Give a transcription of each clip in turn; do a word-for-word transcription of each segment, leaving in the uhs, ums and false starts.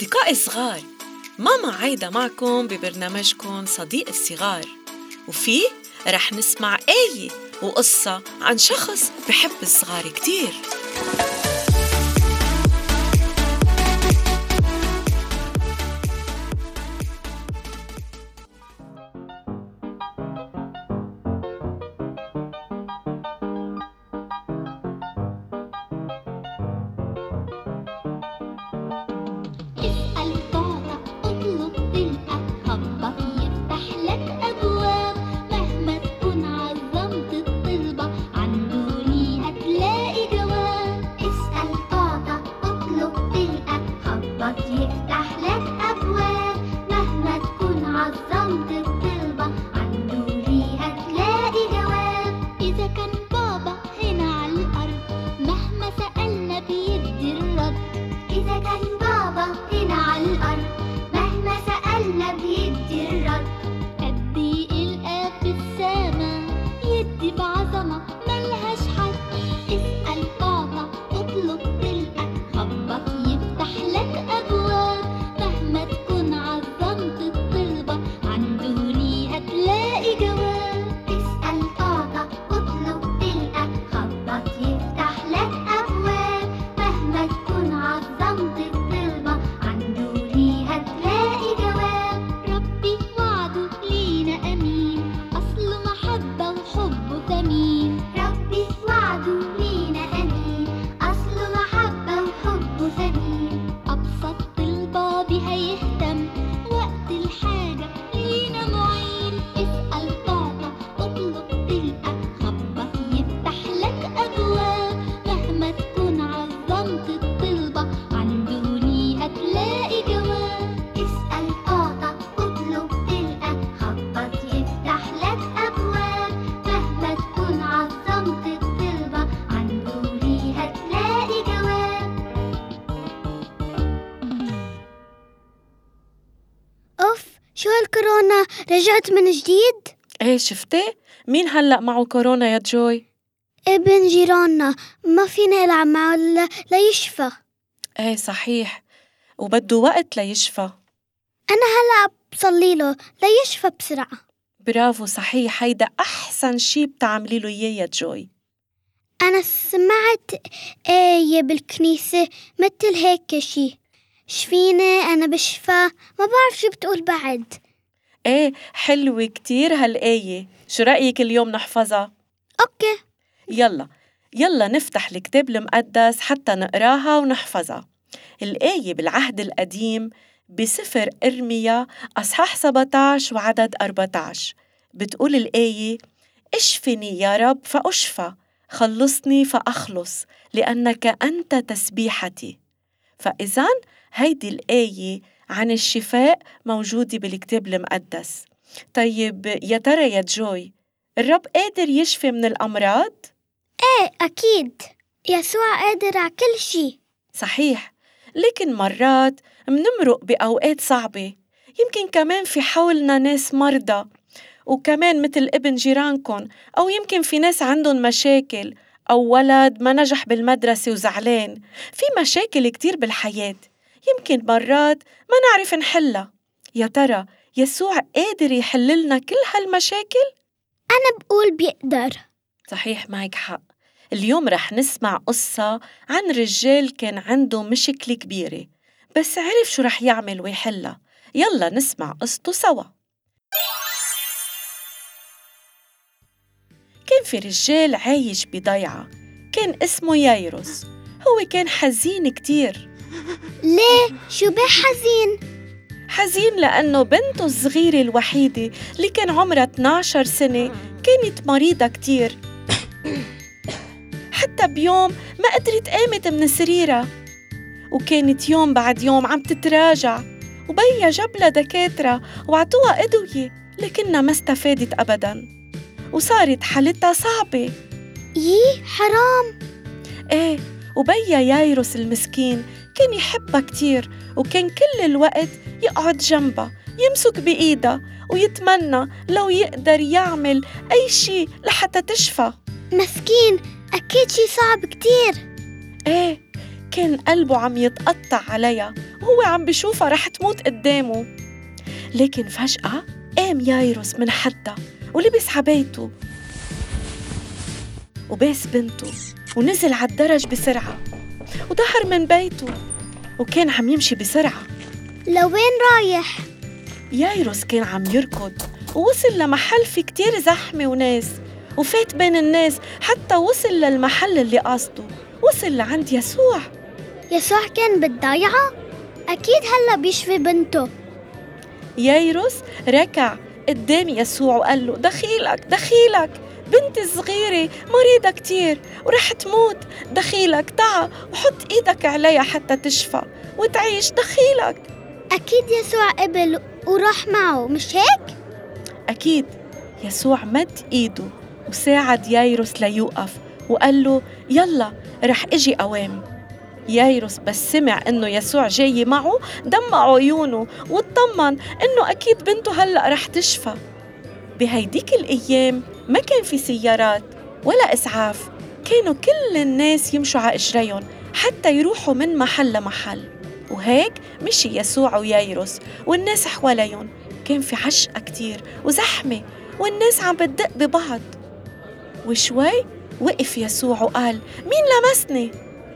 أصدقائي الصغار، ماما عايدة معكم ببرنامجكم صديق الصغار، وفيه رح نسمع آية وقصة عن شخص بحب الصغار كتير. شو هالكورونا رجعت من جديد؟ ايه شفتي؟ مين هلأ معه كورونا يا جوي؟ ابن جيراننا، ما فينا نلعب معه ل... ليشفى. ايه صحيح، وبده وقت ليشفى. أنا هلأ بصلي له ليشفى بسرعة. برافو، صحيح، هيدا أحسن شي بتعملي له إياه يا جوي. أنا سمعت آية بالكنيسة مثل هيك شي، شفيني أنا بشفى، ما بعرف شو بتقول بعد. ايه حلوة كتير هالآية، شو رأيك اليوم نحفظها؟ أوكي، يلا يلا نفتح الكتاب المقدس حتى نقراها ونحفظها. الآية بالعهد القديم بسفر إرميا أصحاح سبعة عشر وعدد أربعة عشر، بتقول الآية: اشفني يا رب فأشفى، خلصني فأخلص، لأنك أنت تسبيحتي. فإذن هيدي الآية عن الشفاء موجودة بالكتاب المقدس. طيب يا ترى يا جوي، الرب قادر يشفي من الأمراض؟ إيه أكيد، يسوع قادر على كل شي. صحيح، لكن مرات منمرق بأوقات صعبة، يمكن كمان في حولنا ناس مرضى، وكمان مثل ابن جيرانكم، أو يمكن في ناس عندهم مشاكل، أو ولد ما نجح بالمدرسة وزعلان. في مشاكل كتير بالحياة، يمكن مرات ما نعرف نحلها. يا ترى يسوع قادر يحللنا كل هالمشاكل؟ أنا بقول بيقدر. صحيح، معك حق. اليوم رح نسمع قصة عن رجال كان عنده مشكلة كبيرة، بس عرف شو رح يعمل ويحلها. يلا نسمع قصته سوا. كان في رجال عايش بضيعة، كان اسمه يايروس. هو كان حزين كتير. ليه؟ شو بيه حزين؟ حزين لأنه بنته الصغيرة الوحيدة اللي كان عمرها اثني عشر سنة كانت مريضة كتير. حتى بيوم ما قدرت قامت من سريرها، وكانت يوم بعد يوم عم تتراجع، وبيا جاب لها دكاترة وعطوها أدوية، لكنها ما استفادت أبداً، وصارت حالتها صعبة. يي حرام. إيه، وبيا يايروس المسكين كان يحبها كتير، وكان كل الوقت يقعد جنبها، يمسك بإيدها، ويتمنى لو يقدر يعمل أي شي لحتى تشفى. مسكين، أكيد شي صعب كتير. إيه، وكان قلبه عم يتقطع عليها وهو عم بيشوفها رح تموت قدامه. لكن فجأة قام يايروس من حدها ولبس عبايته وباس بنته ونزل على الدرج بسرعة وظهر من بيته، وكان عم يمشي بسرعة. لوين رايح؟ يايروس كان عم يركض ووصل لمحل في كتير زحمة وناس، وفات بين الناس حتى وصل للمحل اللي قصده. وصل لعند يسوع. يسوع كان بالضيعة؟ أكيد هلأ بيشفي بنته. يايروس ركع قدام يسوع وقال له دخيلك دخيلك، بنتي الصغيرة مريضة كتير ورح تموت، دخيلك تعا وحط إيدك عليها حتى تشفى وتعيش، دخيلك. أكيد يسوع قبل وراح معه، مش هيك؟ أكيد. يسوع مد إيده وساعد يايروس ليوقف وقال له يلا رح اجي أوام. يايروس بس سمع إنه يسوع جاي معه دمع عيونه واطمن إنه أكيد بنته هلأ رح تشفى. بهيديك الأيام ما كان في سيارات ولا إسعاف، كانوا كل الناس يمشوا على إجريهم حتى يروحوا من محل لمحل. وهيك مشي يسوع ويايروس والناس حواليهم، كان في عشقة كتير وزحمة والناس عم بتدق ببعض. وشوي وقف يسوع وقال مين لمسني؟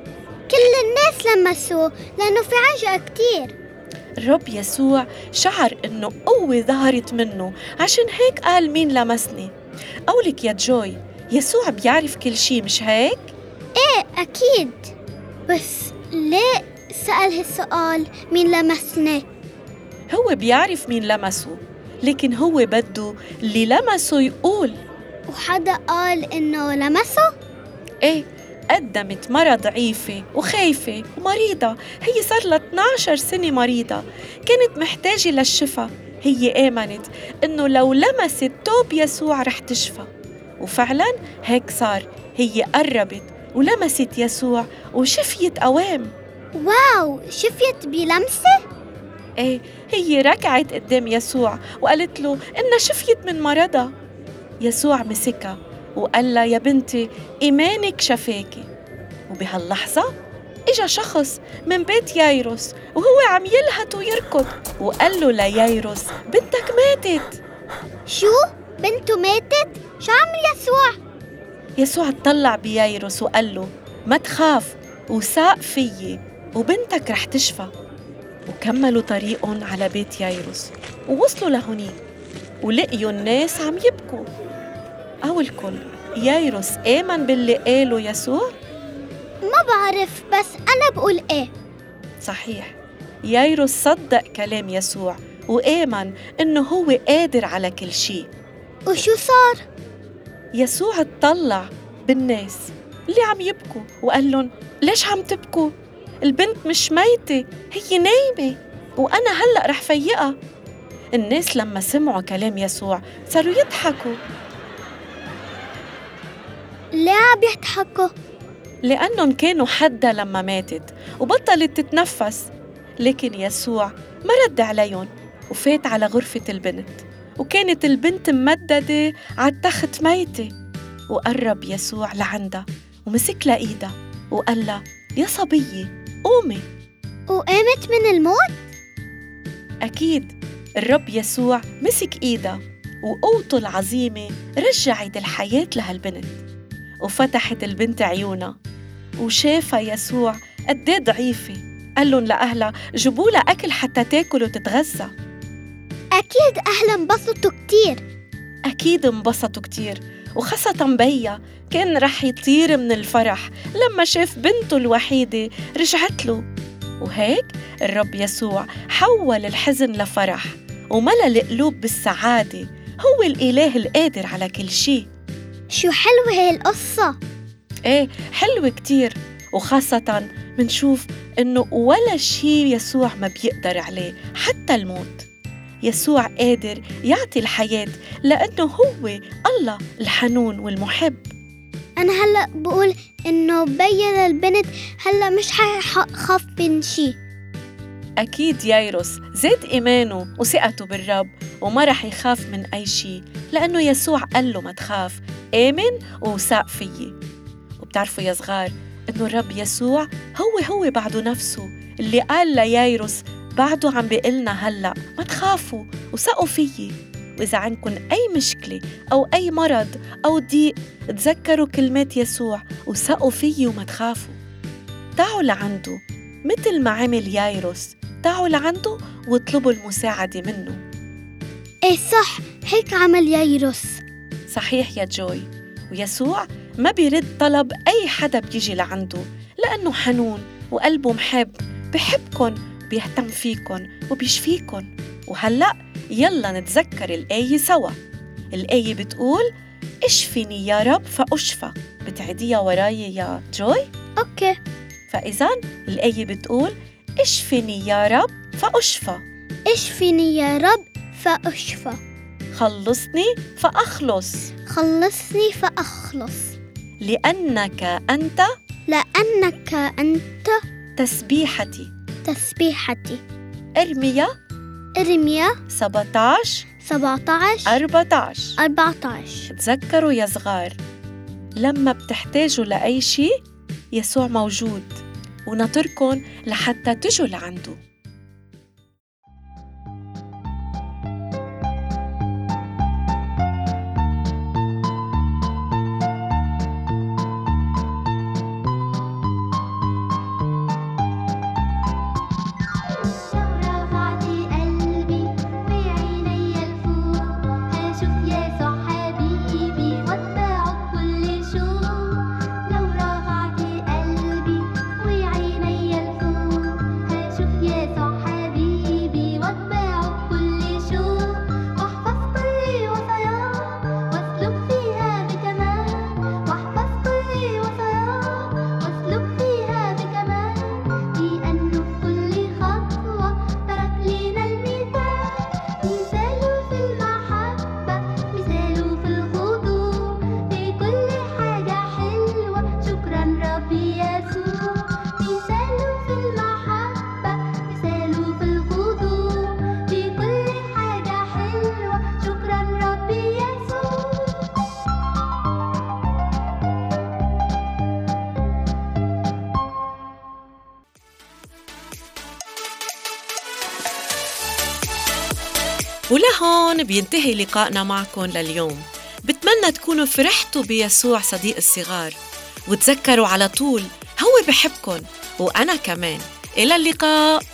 كل الناس لمسوه لأنه في عجقة كتير. الرب يسوع شعر إنه قوة ظهرت منه، عشان هيك قال مين لمسني. قولك يا جوي، يسوع بيعرف كل شي مش هيك؟ إيه أكيد، بس ليه سأل هالسؤال مين لمسني؟ هو بيعرف مين لمسه، لكن هو بده اللي لمسه يقول. وحدا قال إنه لمسه؟ إيه، قدمت مرة ضعيفة وخايفة ومريضة، هي صار لها اثناشر سنة مريضة، كانت محتاجة للشفاء. هي آمنت إنه لو لمست توب يسوع رح تشفى، وفعلاً هيك صار. هي قربت ولمست يسوع وشفيت أوام. واو، شفيت بلمسة؟ إيه، هي ركعت قدام يسوع وقالت له إنها شفيت من مرضها. يسوع مسكها وقال لها يا بنتي إيمانك شفاكي. وبهاللحظة إجا شخص من بيت يايروس وهو عم يلهث ويركض وقال له ليايروس بنتك ماتت. شو؟ بنته ماتت؟ شو عمل يسوع؟ يسوع اطلع بيايروس وقال له ما تخاف، وساق فيي وبنتك رح تشفى. وكملوا طريقهم على بيت يايروس ووصلوا لهونيك ولقيوا الناس عم يبكوا. أولكن يايروس آمن باللي قاله يسوع؟ ما بعرف، بس أنا بقول إيه. صحيح، يايروس صدق كلام يسوع وآمن إنه هو قادر على كل شيء. وشو صار؟ يسوع اطلع بالناس اللي عم يبكوا وقال لهم ليش عم تبكوا؟ البنت مش ميتة، هي نايمة وأنا هلأ رح فيقها. الناس لما سمعوا كلام يسوع صاروا يضحكوا. ليه عم يضحكوا؟ لأنهم كانوا حدها لما ماتت وبطلت تتنفس. لكن يسوع ما رد عليهم وفات على غرفة البنت، وكانت البنت ممددة على التخت ميتة. وقرب يسوع لعندها ومسك لها إيدها وقال لها يا صبية قومي. وقامت من الموت؟ أكيد. الرب يسوع مسك إيدها وقوته العظيمة رجعت الحياة لهالبنت، وفتحت البنت عيونها وشافها يسوع قديه ضعيفة. قال لهم لأهلها جيبوا لها أكل حتى تاكل وتتغذى. أكيد أهلا انبسطوا كتير. أكيد انبسطوا كتير، وخاصة بيا كان رح يطير من الفرح لما شاف بنته الوحيدة رجعت له. وهيك الرب يسوع حول الحزن لفرح وملأ القلوب بالسعادة. هو الإله القادر على كل شيء. شو حلوة هاي القصة. ايه حلوة كتير، وخاصة منشوف إنه ولا شيء يسوع ما بيقدر عليه، حتى الموت. يسوع قادر يعطي الحياة لأنه هو الله الحنون والمحب. أنا هلأ بقول إنه بين البنت هلأ مش حخاف من شي. أكيد يايروس زاد إيمانه وثقته بالرب وما رح يخاف من أي شيء، لأنه يسوع قال له ما تخاف، آمن وثق فيي. وبتعرفوا يا صغار إنه الرب يسوع هو هو بعده نفسه اللي قال ليايروس بعده عم بيقلنا هلأ ما تخافوا وثقوا فيي، وإذا عندكم أي مشكلة أو أي مرض أو ضيق تذكروا كلمات يسوع وثقوا فيي وما تخافوا. تعوا لعنده مثل ما عمل يايروس، تعوا لعنده واطلبوا المساعدة منه. إيه صح، هيك عمل يايروس. صحيح يا جوي، ويسوع ما بيرد طلب أي حدا بيجي لعنده لأنه حنون وقلبه محب، بحبكن بيهتم فيكن وبيشفيكن. وهلأ يلا نتذكر الآية سوا. الآية بتقول اشفني يا رب فأشفى. بتعديها وراي يا جوي؟ أوكي. فإذن الآية بتقول اشفني يا رب فأشفى. اشفني يا رب فأشفى. خلصني فأخلص. خلصني فأخلص. لأنك أنت لأنك أنت تسبيحتي. تسبيحتي. إرميا إرميا سبعتاشر سبعتاشر أربعتاشر. أربعتاشر. تذكروا يا صغار، لما بتحتاجوا لأي شيء يسوع موجود، ونطركن لحتى تجوا لعنده. ولهون بينتهي لقائنا معكم لليوم. بتمنى تكونوا فرحتوا بيسوع صديق الصغار، وتذكروا على طول هو بحبكن وأنا كمان. إلى اللقاء.